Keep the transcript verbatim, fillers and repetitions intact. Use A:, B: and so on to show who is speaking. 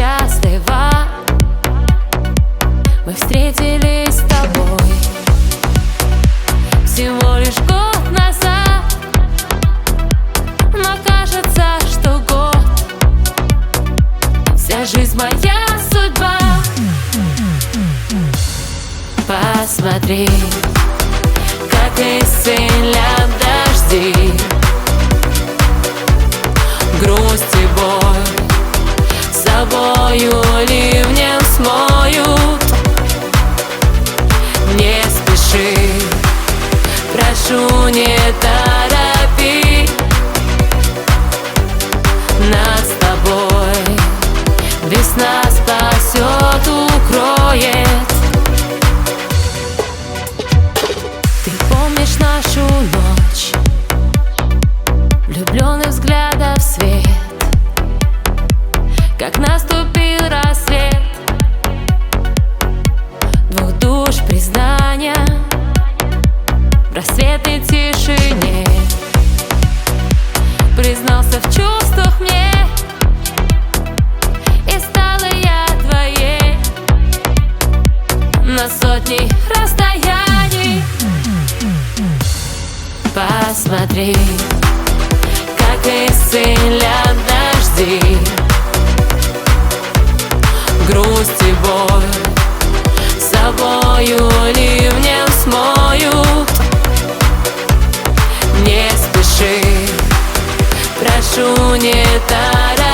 A: счастлива. Мы встретились с тобой всего лишь год назад, но кажется, что год — вся жизнь моя судьба. Посмотри, как исцелят дожди, грусть и боль с собою ливнем смоют. Не спеши, прошу, не торопи. Нас с тобой весна спасет, укроет. Ты помнишь нашу ночь, влюбленных взглядов свет, как наступил рассвет двух душ признания в рассветной тишине. Признался в чувствах мне, и стала я твоей на сотни расстояний. Посмотри, как исцелят дожди, грусть и боль с собою ливнем смоют. Не спеши, прошу, не торопи.